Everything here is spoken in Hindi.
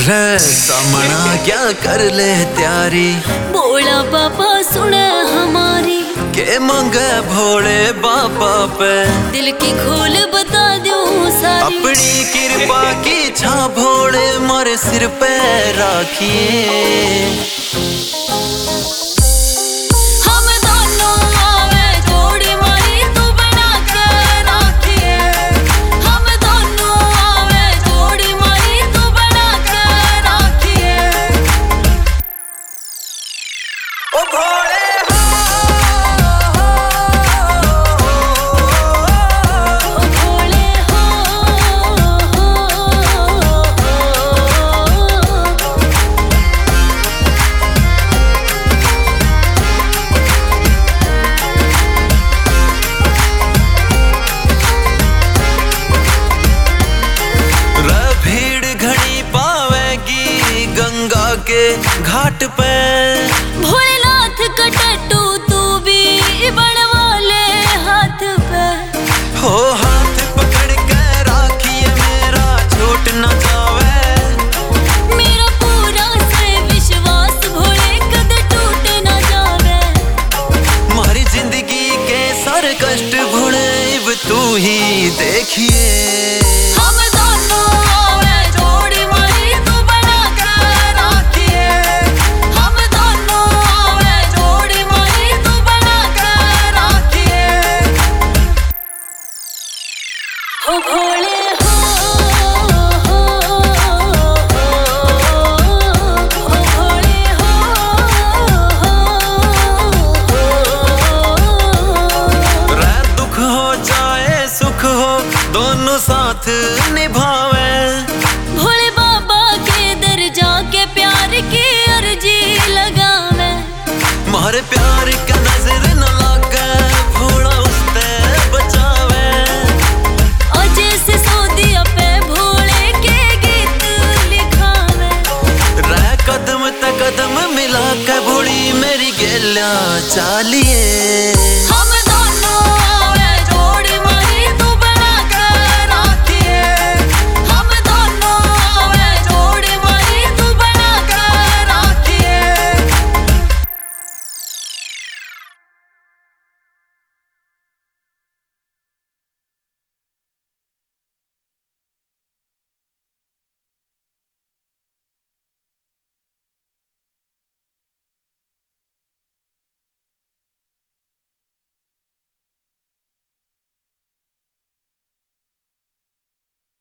रे सामना क्या कर ले तैयारी, भोला बाबा सुने हमारी। के मांगे भोले बाबा पे दिल की खोल बता दूं सारी। अपनी कृपा की छा भोले मारे सिर पे राखिए। के घाट पे भोलेनाथ का टैटू तू भी बनवा ले हाथ पे। हो हाथ पकड़ के राखिए मेरा छूट न जावे। मेरा पूरा से विश्वास भोले कद टूट न जावे। मारी जिंदगी के सारे कष्ट भोले अब तू ही देखिए। ओ भोले दुख हो जाए सुख हो दोनों साथ निभावे। भोले बाबा के दर जाके प्यार की अर्जी लगावे। मारे प्यार का नजर न लागे भोला उसते बचावे। कदम तक कदम मिला के भोली मेरी गेला चालिए।